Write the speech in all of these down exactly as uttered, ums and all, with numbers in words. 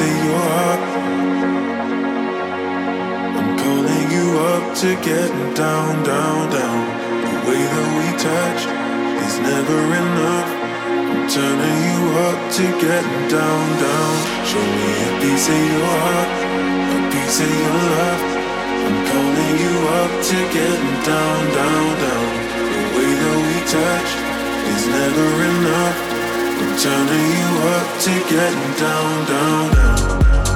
piece of your heart. I'm calling you up to getting down, down, down. The way that we touch is never enough. I'm turning you up to getting down, down. Show me a piece of your heart, a piece of your love. I'm calling you up to getting down, down, down. The way that we touch is never enough. I'm turning you up to getting down, down, down.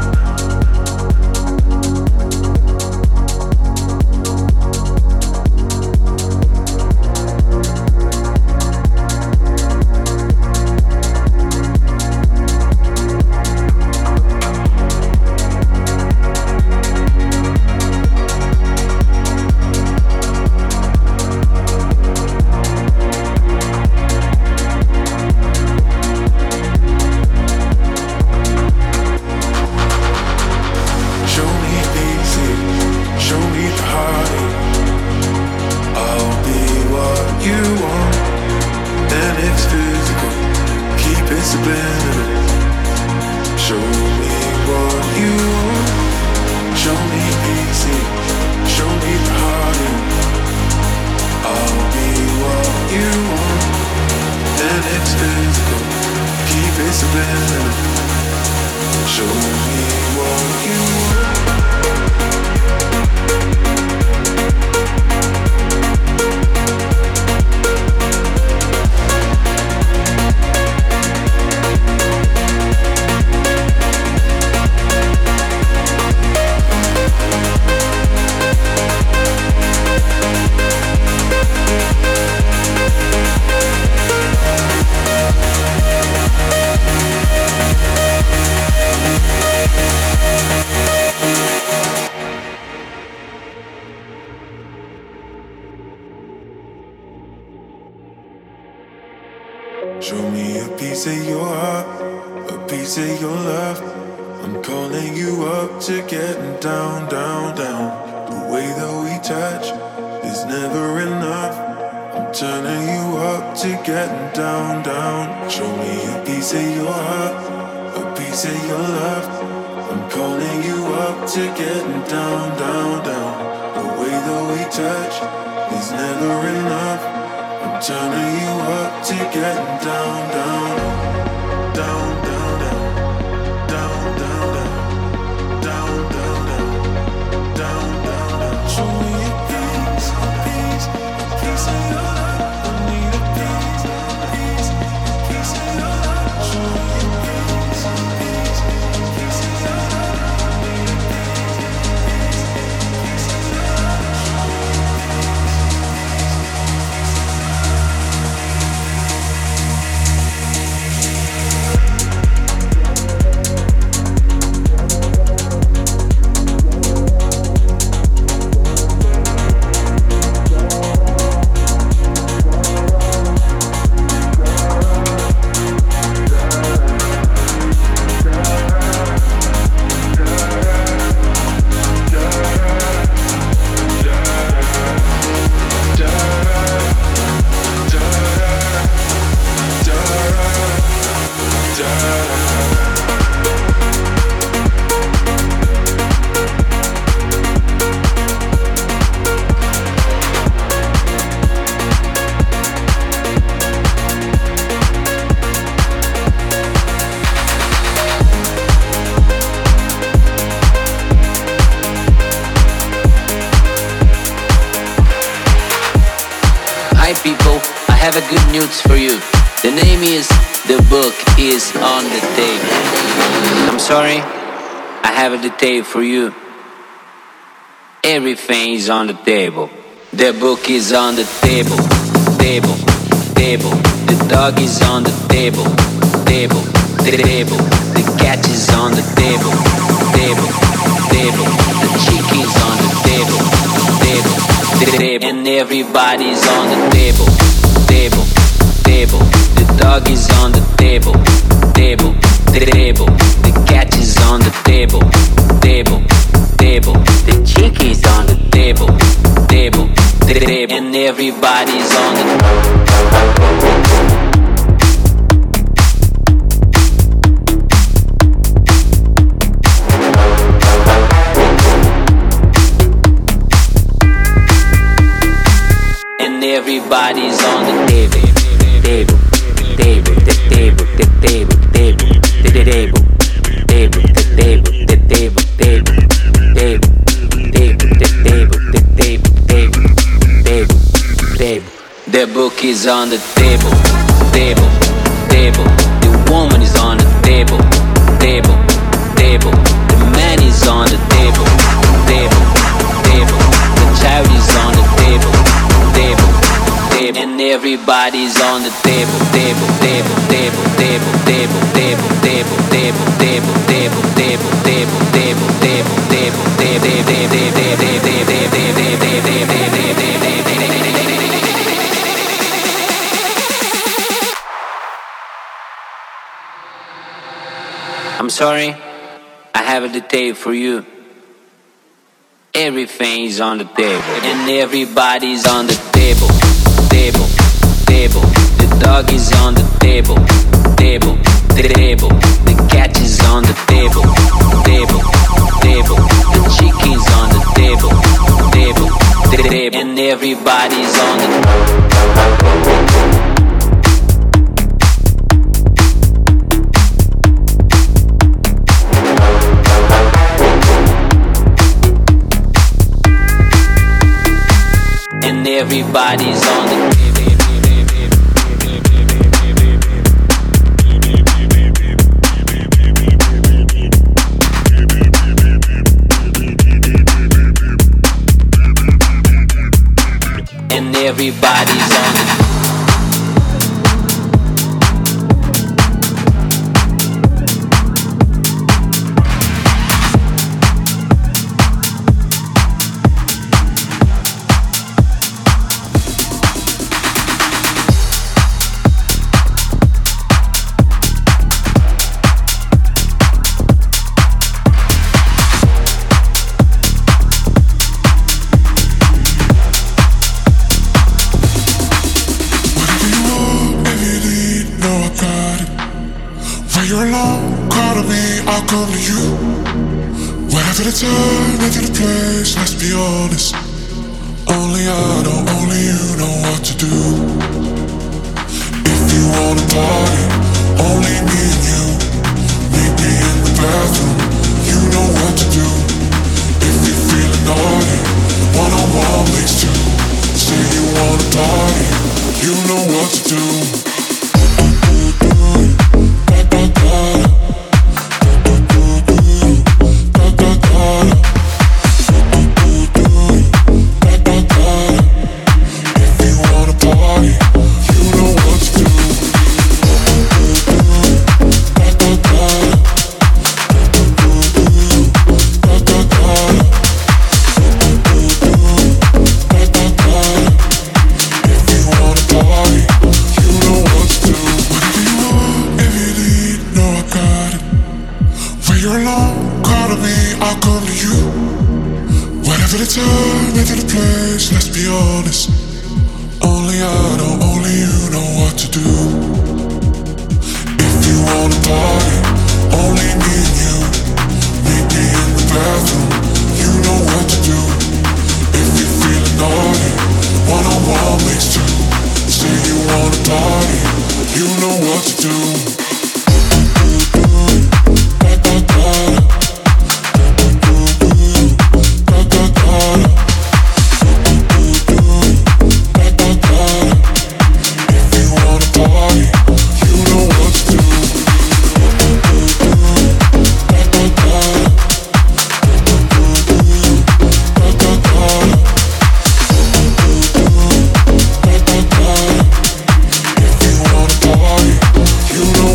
Show me a piece of your heart, a piece of your love. I'm calling you up to getting down, down, down. The way that we touch is never enough. I'm turning you up to getting down, down. Show me a piece of your heart, a piece of your love. I'm calling you up to getting down, down, down. The way that we touch is never enough. I'm turning you up to getting down, down, down, down, down, down, down, down, down, down, down, down, down. Show me a piece, a piece, a piece of your love. I need a piece, a piece, a piece of your love. Show me a piece, a piece, a piece of your love. I need a piece, a piece, a piece of your love. Hi people, I have a good news for you. The name is The Book is on the Table. I'm sorry, I have a detail for you. Everything is on the table. The book is on the table. Table, table. The dog is on the table. Table, table. The cat is on the table. Table, table. The chicken is on the table. Table, table. And everybody's on the table. Table, table. The dog is on the table. Table, table. The cat is on the table. Table, table. The chicken is on the table. Table, table. And everybody's on the table. everybody's on the table, table, table, the table, the table, table, the table, table, the table, the table, table, table, table, the table, the table, table, table, table. The book is on the table, table, table. The woman is on the table, table, table. The man is on the table, table, table. The child is on the table, table, table. And everybody's on the table, table, table, table, table, table, table, table, table, table, table, table, table, table, table, table, I'm sorry, I have a detail for you. Everything's on the table, and everybody's on the table, table, table. The dog is on the table, table, table. The cat is on the table, table, table. The chicken's on the table, table, table. And everybody's on the table. And everybody's on the and everybody's on the come to you. Whenever the time, whenever the place, let's be honest. Only I know, only you know what to do. If you wanna party, only me and you. Meet me in the bathroom, you know what to do. If you're feeling naughty, one-on-one makes two. Say you wanna party, you know what to do. You know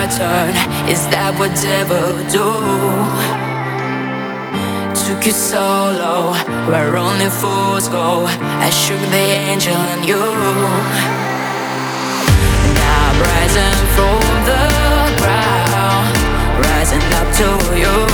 turn. Is that what devil do? Took you solo, where only fools go. I shook the angel in you. Now I'm rising from the ground, rising up to you.